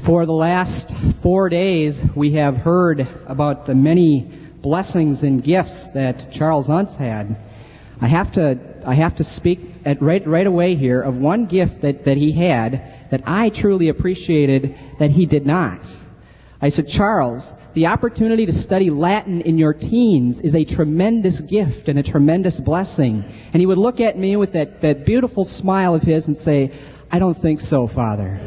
For the last 4 days, we have heard about the many blessings and gifts that Charles Unz had. I have to speak right away here of one gift that he had that I truly appreciated that he did not. I said, Charles, the opportunity to study Latin in your teens is a tremendous gift and a tremendous blessing. And he would look at me with that beautiful smile of his and say, I don't think so, Father.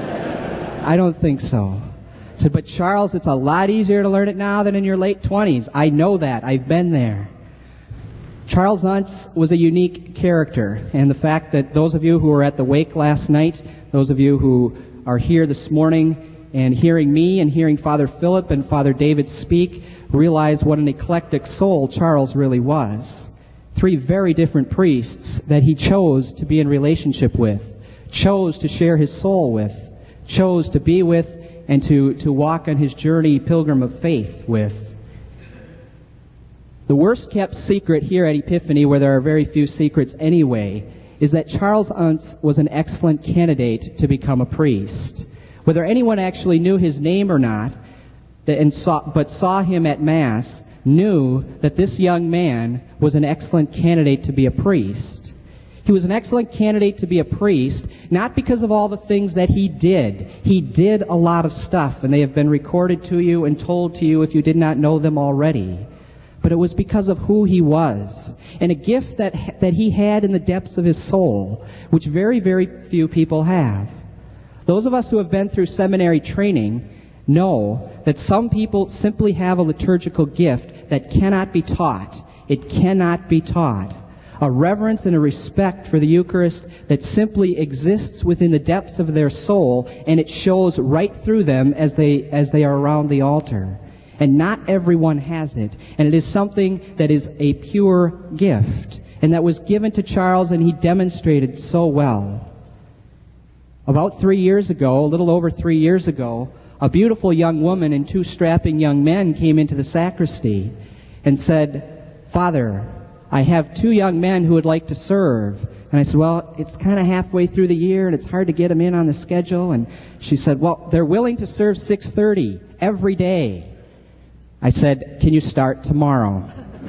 I don't think so. I said, but Charles, it's a lot easier to learn it now than in your late 20s. I know that. I've been there. Charles Unz was a unique character, and the fact that those of you who were at the wake last night, those of you who are here this morning and hearing me and hearing Father Philip and Father David speak, realize what an eclectic soul Charles really was. 3 very different priests that he chose to be in relationship with, chose to share his soul with, chose to be with, and to walk on his journey pilgrim of faith with. The worst kept secret here at Epiphany, where there are very few secrets anyway, is that Charles Unz was an excellent candidate to become a priest. Whether anyone actually knew his name or not, but saw him at Mass, knew that this young man was an excellent candidate to be a priest. He was an excellent candidate to be a priest, not because of all the things that he did. He did a lot of stuff, and they have been recorded to you and told to you if you did not know them already. But it was because of who he was, and a gift that he had in the depths of his soul, which very, very few people have. Those of us who have been through seminary training know that some people simply have a liturgical gift that cannot be taught. It cannot be taught. A reverence and a respect for the Eucharist that simply exists within the depths of their soul, and it shows right through them as they are around the altar. And not everyone has it. And it is something that is a pure gift, and that was given to Charles, and he demonstrated so well. About 3 years ago, a little over 3 years ago, a beautiful young woman and 2 strapping young men came into the sacristy and said, Father, I have 2 young men who would like to serve. And I said, well, it's kind of halfway through the year, and it's hard to get them in on the schedule. And she said, well, they're willing to serve 6:30 every day. I said, can you start tomorrow?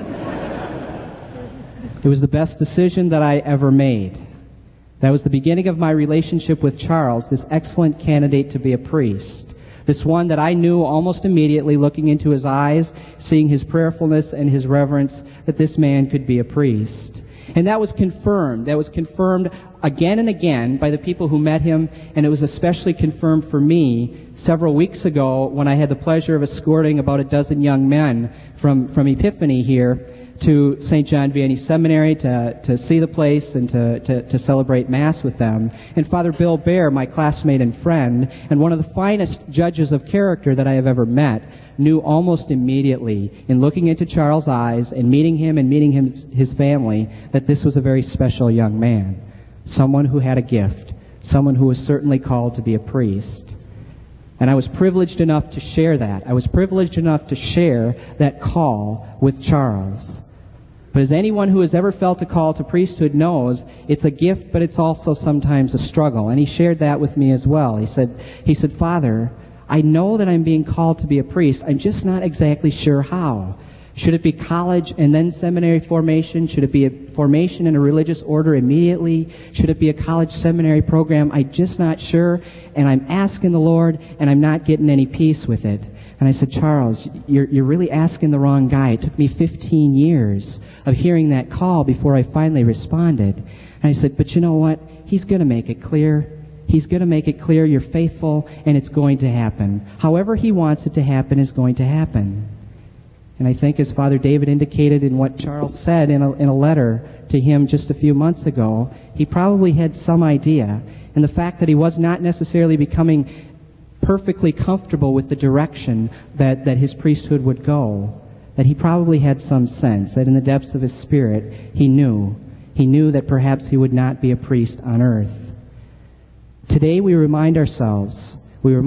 It was the best decision that I ever made. That was the beginning of my relationship with Charles, this excellent candidate to be a priest. This one that I knew almost immediately, looking into his eyes, seeing his prayerfulness and his reverence, that this man could be a priest. And that was confirmed. That was confirmed again and again by the people who met him, and it was especially confirmed for me several weeks ago when I had the pleasure of escorting about a dozen young men from Epiphany here to St. John Vianney Seminary to see the place and to celebrate Mass with them. And Father Bill Bear, my classmate and friend, and one of the finest judges of character that I have ever met, knew almost immediately, in looking into Charles' eyes and meeting him his family, that this was a very special young man. Someone who had a gift. Someone who was certainly called to be a priest. And I was privileged enough to share that. I was privileged enough to share that call with Charles. But as anyone who has ever felt a call to priesthood knows, it's a gift, but it's also sometimes a struggle. And he shared that with me as well. He said, Father, I know that I'm being called to be a priest. I'm just not exactly sure how. Should it be college and then seminary formation? Should it be a formation in a religious order immediately? Should it be a college seminary program? I'm just not sure, and I'm asking the Lord, and I'm not getting any peace with it. And I said, Charles, you're really asking the wrong guy. It took me 15 years of hearing that call before I finally responded. And I said, but you know what? He's going to make it clear. He's going to make it clear you're faithful, and it's going to happen. However he wants it to happen is going to happen. And I think, as Father David indicated in what Charles said in a letter to him just a few months ago, he probably had some idea. And the fact that he was not necessarily becoming perfectly comfortable with the direction that his priesthood would go, that he probably had some sense that in the depths of his spirit he knew that perhaps he would not be a priest on earth. Today we remind ourselves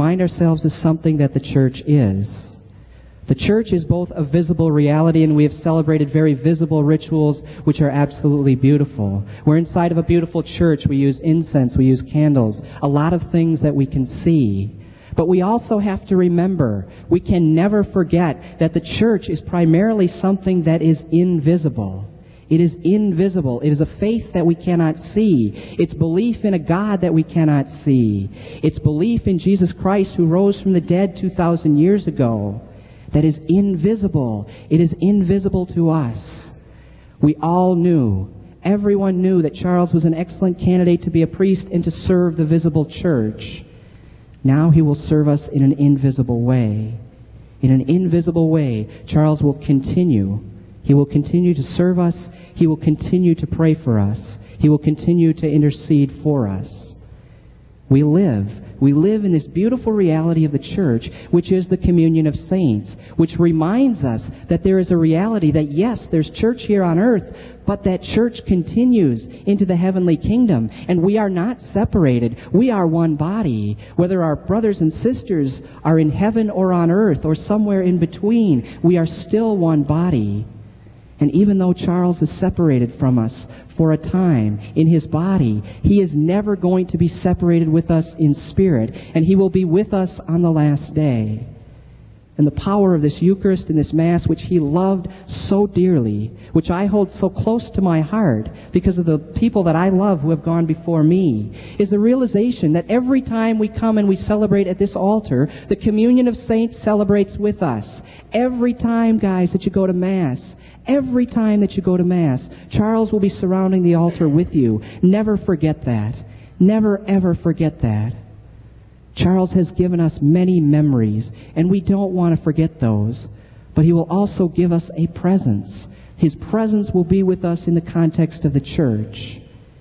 of something that the church is. The church is both a visible reality, and we have celebrated very visible rituals which are absolutely beautiful. We're inside of a beautiful church. We use incense, we use candles, a lot of things that we can see. But we also have to remember, we can never forget that the church is primarily something that is invisible. It is invisible. It is a faith that we cannot see. It's belief in a God that we cannot see. It's belief in Jesus Christ who rose from the dead 2,000 years ago. That is invisible. It is invisible to us. We all knew, everyone knew that Charles was an excellent candidate to be a priest and to serve the visible church. Now he will serve us in an invisible way. In an invisible way, Charles will continue. He will continue to serve us. He will continue to pray for us. He will continue to intercede for us. We live in this beautiful reality of the church, which is the communion of saints, which reminds us that there is a reality that, yes, there's church here on earth, but that church continues into the heavenly kingdom, and we are not separated. We are one body. Whether our brothers and sisters are in heaven or on earth or somewhere in between, we are still one body. And even though Charles is separated from us for a time in his body, he is never going to be separated with us in spirit, and he will be with us on the last day. And the power of this Eucharist and this Mass, which he loved so dearly, which I hold so close to my heart because of the people that I love who have gone before me, is the realization that every time we come and we celebrate at this altar, the communion of saints celebrates with us. Every time, guys, that you go to Mass, every time that you go to Mass, Charles will be surrounding the altar with you. Never forget that. Never, ever forget that. Charles has given us many memories, and we don't want to forget those. But he will also give us a presence. His presence will be with us in the context of the church.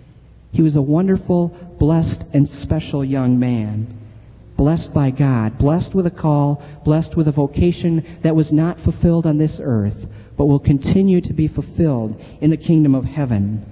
He was a wonderful, blessed, and special young man. Blessed by God, blessed with a call, blessed with a vocation that was not fulfilled on this earth, but will continue to be fulfilled in the kingdom of heaven.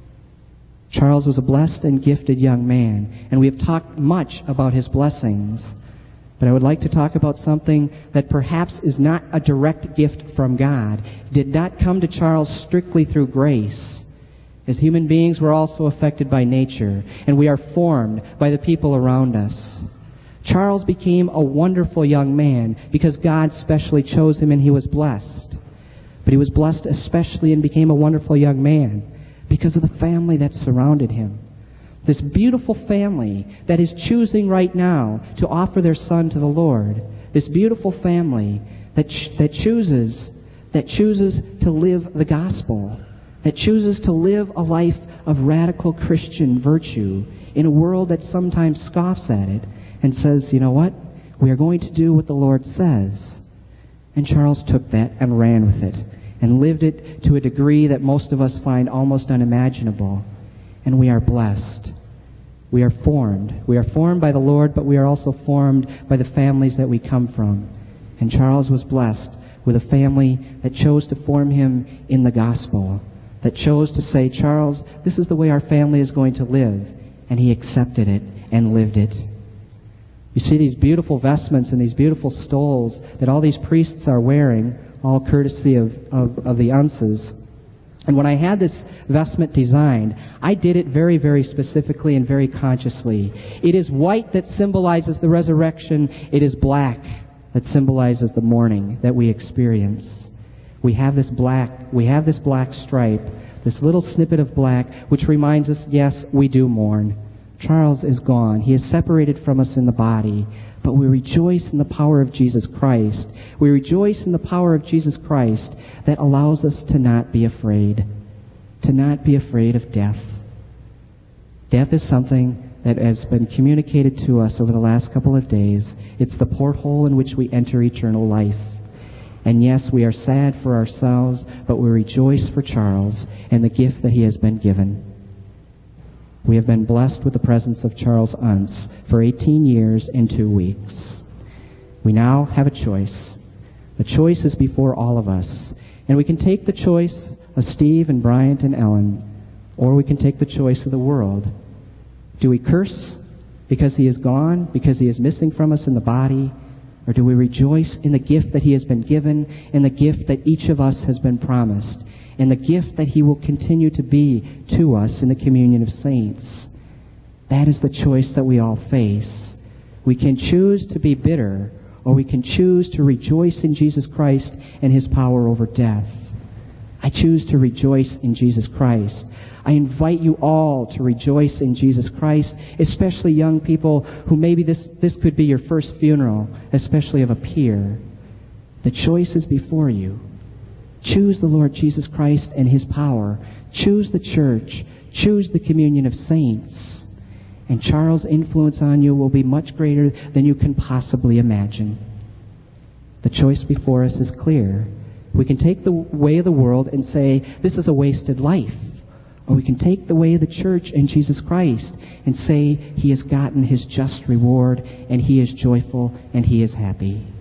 Charles was a blessed and gifted young man, and we have talked much about his blessings. But I would like to talk about something that perhaps is not a direct gift from God. It did not come to Charles strictly through grace. As human beings, we're also affected by nature, and we are formed by the people around us. Charles became a wonderful young man because God specially chose him and he was blessed. But he was blessed especially and became a wonderful young man because of the family that surrounded him. This beautiful family that is choosing right now to offer their son to the Lord. This beautiful family that chooses to live the gospel, that chooses to live a life of radical Christian virtue in a world that sometimes scoffs at it and says, you know what? We are going to do what the Lord says. And Charles took that and ran with it and lived it to a degree that most of us find almost unimaginable. And we are blessed. We are formed. We are formed by the Lord, but we are also formed by the families that we come from. And Charles was blessed with a family that chose to form him in the gospel, that chose to say, Charles, this is the way our family is going to live. And he accepted it and lived it. You see these beautiful vestments and these beautiful stoles that all these priests are wearing, all courtesy of the Unces. And when I had this vestment designed, I did it very, very specifically and very consciously. It is white that symbolizes the resurrection. It is black that symbolizes the mourning that we experience. We have this black stripe, this little snippet of black, which reminds us, yes, we do mourn. Charles is gone. He is separated from us in the body. But we rejoice in the power of Jesus Christ. We rejoice in the power of Jesus Christ that allows us to not be afraid. To not be afraid of death. Death is something that has been communicated to us over the last couple of days. It's the porthole in which we enter eternal life. And yes, we are sad for ourselves, but we rejoice for Charles and the gift that he has been given. We have been blessed with the presence of Charles Unce for 18 years and 2 weeks. We now have a choice. The choice is before all of us. And we can take the choice of Steve and Bryant and Ellen, or we can take the choice of the world. Do we curse because he is gone, because he is missing from us in the body? Or do we rejoice in the gift that he has been given, and the gift that each of us has been promised, and the gift that he will continue to be to us in the communion of saints? That is the choice that we all face. We can choose to be bitter, or we can choose to rejoice in Jesus Christ and His power over death. I choose to rejoice in Jesus Christ. I invite you all to rejoice in Jesus Christ, especially young people who maybe this could be your first funeral, especially of a peer. The choice is before you. Choose the Lord Jesus Christ and His power. Choose the church. Choose the communion of saints. And Charles' influence on you will be much greater than you can possibly imagine. The choice before us is clear. We can take the way of the world and say, this is a wasted life. Or we can take the way of the church and Jesus Christ and say, He has gotten His just reward, and He is joyful, and He is happy.